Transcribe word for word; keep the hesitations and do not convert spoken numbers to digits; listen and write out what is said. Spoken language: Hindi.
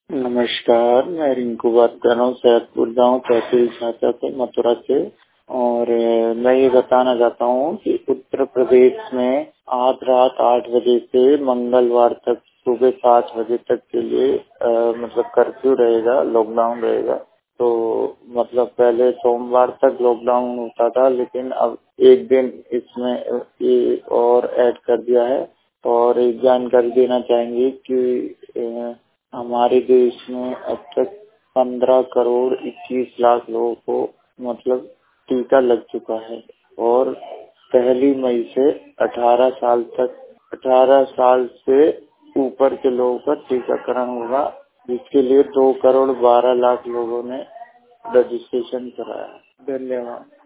नमस्कार, मैं रिंकू बात कर रहा हूँ सैदपुर गाँव तहसील झांसा से, मथुरा से। और अ, मैं ये बताना चाहता हूँ कि उत्तर प्रदेश में आज रात आठ बजे से मंगलवार तक सुबह सात बजे तक के लिए आ, मतलब कर्फ्यू रहेगा, लॉकडाउन रहेगा। तो मतलब पहले सोमवार तक लॉकडाउन होता था, लेकिन अब एक दिन इसमें अ, ये और ऐड कर दिया है। और एक जानकारी देना चाहेंगे कि अ, हमारे देश में अब तक पंद्रह करोड़ इक्कीस लाख लोगों को मतलब टीका लग चुका है। और पहली मई से अठारह साल तक अठारह साल से ऊपर के लोगों का टीकाकरण होगा, जिसके लिए दो करोड़ बारह लाख लोगों ने रजिस्ट्रेशन कराया है। धन्यवाद।